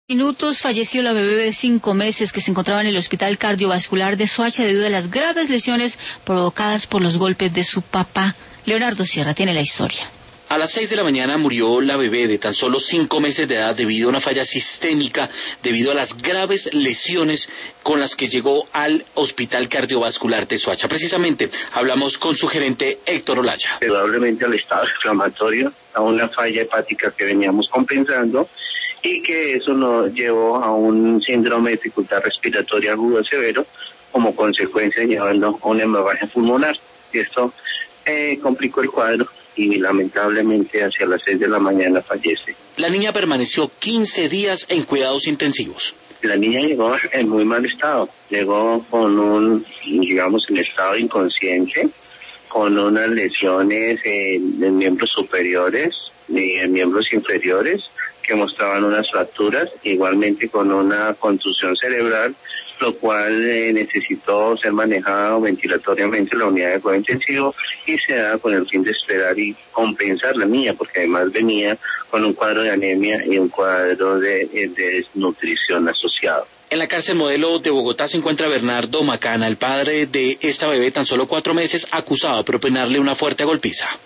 Minutos falleció la bebé de 5 meses que se encontraba en el Hospital Cardiovascular de Soacha debido a las graves lesiones provocadas por los golpes de su papá. Leonardo Sierra tiene la historia. A las 6 de la mañana murió la bebé de tan solo 5 meses de edad debido a una falla sistémica, debido a las graves lesiones con las que llegó al Hospital Cardiovascular de Soacha. Precisamente hablamos con su gerente Héctor Olaya. Probablemente al estado inflamatorio, a una falla hepática que veníamos compensando y que eso nos llevó a un síndrome de dificultad respiratoria agudo severo, como consecuencia llevando a una hemorragia pulmonar. Y esto complicó el cuadro y lamentablemente hacia las 6 de la mañana fallece. La niña permaneció 15 días en cuidados intensivos. La niña llegó en muy mal estado, llegó con en estado inconsciente, con unas lesiones en miembros superiores y en miembros inferiores que mostraban unas fracturas, igualmente con una contusión cerebral, lo cual necesitó ser manejado ventilatoriamente en la unidad de cuidado intensivo y se da con el fin de esperar y compensar la niña, porque además venía con un cuadro de anemia y un cuadro de desnutrición asociado. En la cárcel modelo de Bogotá se encuentra Bernardo Macana, el padre de esta bebé tan solo 4 meses, acusado de propinarle una fuerte golpiza.